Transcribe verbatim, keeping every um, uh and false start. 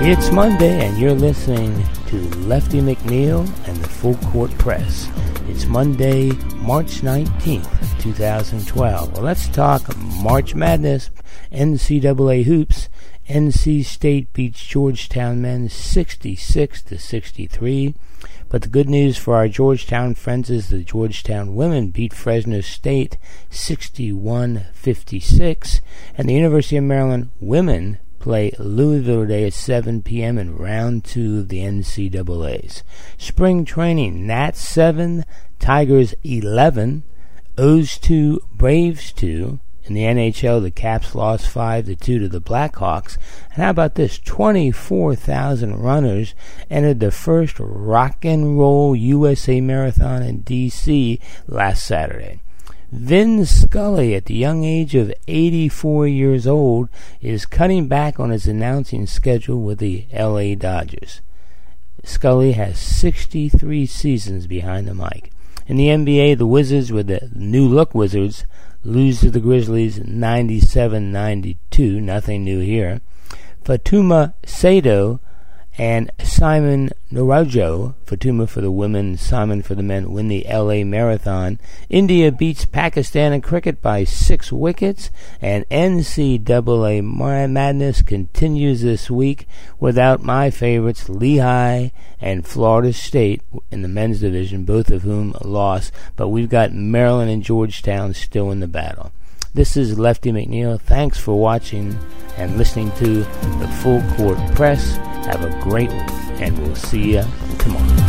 It's Monday, and you're listening to Lefty McNeil and the Full Court Press. It's Monday, March nineteenth, twenty twelve. Well, let's talk March Madness, N C double A hoops. N C State beats Georgetown men sixty-six to sixty-three. But the good news for our Georgetown friends is the Georgetown women beat Fresno State sixty-one fifty-six. And the University of Maryland women play Louisville today at seven p.m. in round two of the N C double A's. Spring training, Nats seven, Tigers eleven, O's two, Braves two. In the N H L, the Caps lost five to two to the Blackhawks. And how about this? twenty-four thousand runners entered the first Rock and Roll U S A Marathon in D C last Saturday. Vin Scully, at the young age of eighty-four years old, is cutting back on his announcing schedule with the L A Dodgers. Scully has sixty-three seasons behind the mic. In the N B A, the Wizards, with the new-look Wizards, lose to the Grizzlies ninety-seven ninety-two. Nothing new here. Fatuma Sato and Simon Narujo, Fatuma for the women, Simon for the men, win the L A Marathon. India beats Pakistan in cricket by six wickets, and N C double A Madness continues this week without my favorites, Lehigh and Florida State in the men's division, both of whom lost, but we've got Maryland and Georgetown still in the battle. This is Lefty McNeil. Thanks for watching and listening to the Full Court Press. Have a great week, and we'll see you tomorrow.